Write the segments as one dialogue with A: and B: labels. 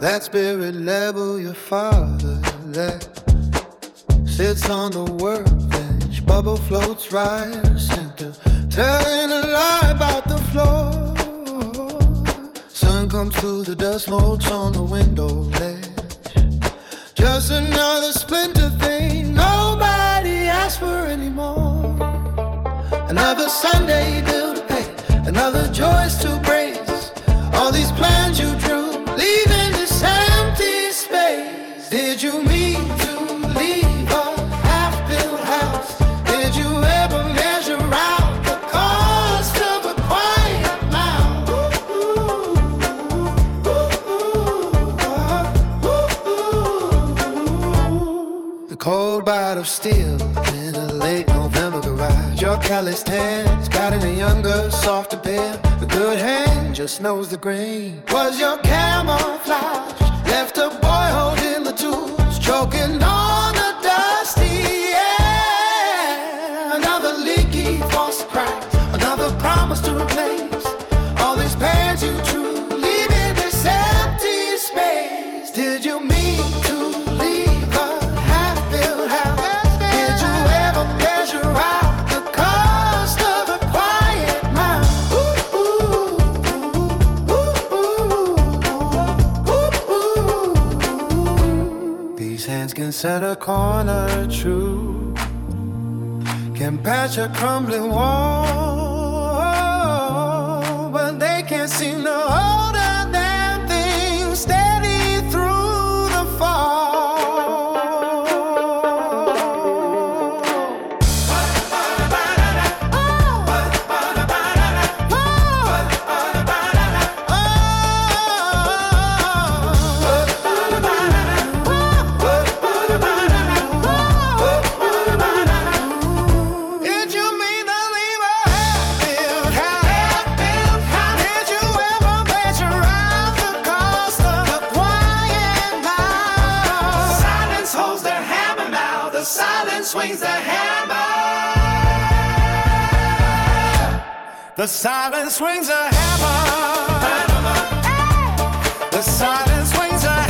A: That spirit level your father left sits on the workbench, bubble floats right center, telling a lie about the floor. Sun comes through the dust motes on the window ledge. Just another splinter thing nobody asked for anymore. Another Sunday bill to pay, another choice to brace. All these plans you drew, leaving this empty space. Did you mean to leave a half-built house? Did you ever measure out the cost of a quiet mouth? The cold bite of steel in a late November garage. Your calloused hands got in a younger, softer pair. The good hand just knows the grain. Was your camouflage left a boy holding the tools, choking on the dusty air? Another leaky false crack, another promise to replace all these plans you drew, leaving this empty space. Did you mean to leave a half-built house? Did you ever measure out the cost of a quiet mouth? These hands can set a corner true, can patch a crumbling wall, but they can't seem to hold a damn thing steady through the fall. Did you mean to leave a half-built house? Did you ever measure out the cost of a quiet mouth?
B: Silence holds their hammer now. The silence swings the hammer.
A: The silence swings a hammer. The silence swings a hammer.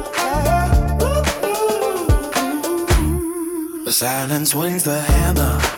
B: The silence swings the hammer.